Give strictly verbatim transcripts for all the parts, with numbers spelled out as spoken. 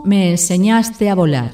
Tú me enseñaste a volar.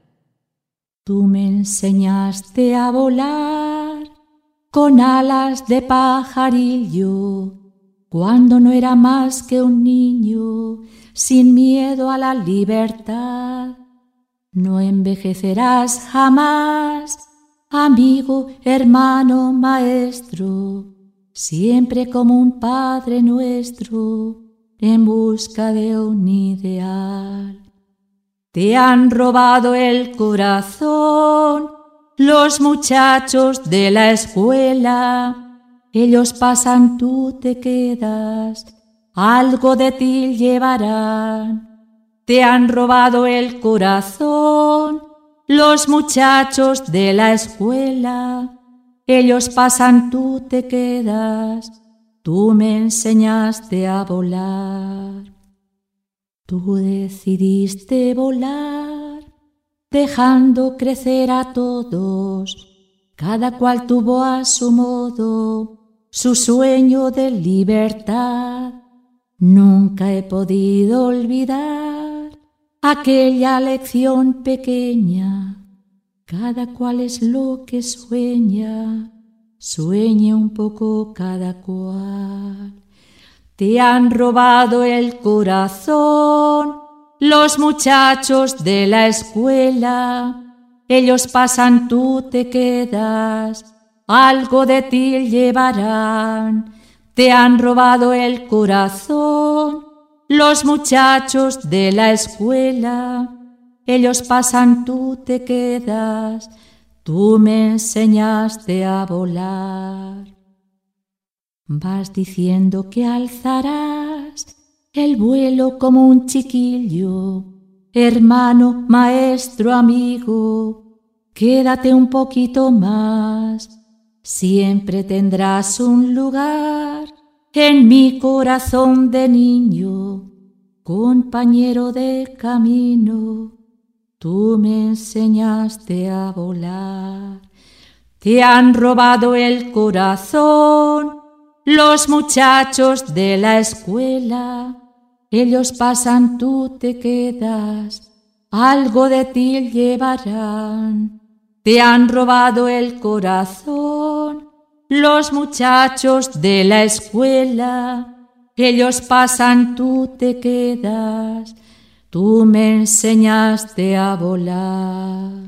Tú me enseñaste a volar con alas de pajarillo, cuando no era más que un niño, sin miedo a la libertad. No envejecerás jamás, amigo, hermano, maestro, siempre como un Padre nuestro, en busca de un ideal. Te han robado el corazón los muchachos de la escuela. Ellos pasan, tú te quedas, algo de ti llevarán. Te han robado el corazón los muchachos de la escuela. Ellos pasan, tú te quedas, tú me enseñaste a volar. Tú decidiste volar, dejando crecer a todos. Cada cual tuvo a su modo su sueño de libertad. Nunca he podido olvidar aquella lección pequeña. Cada cual es lo que sueña, sueñe un poco cada cual. Te han robado el corazón los muchachos de la escuela. Ellos pasan, tú te quedas, algo de ti llevarán. Te han robado el corazón los muchachos de la escuela. Ellos pasan, tú te quedas, tú me enseñaste a volar. Vas diciendo que alzarás el vuelo como un chiquillo, hermano, maestro, amigo, quédate un poquito más. Siempre tendrás un lugar en mi corazón de niño, compañero de camino. Tú me enseñaste a volar. Te han robado el corazón los muchachos de la escuela. Ellos pasan, tú te quedas, algo de ti llevarán. Te han robado el corazón los muchachos de la escuela. Ellos pasan, tú te quedas, tú me enseñaste a volar.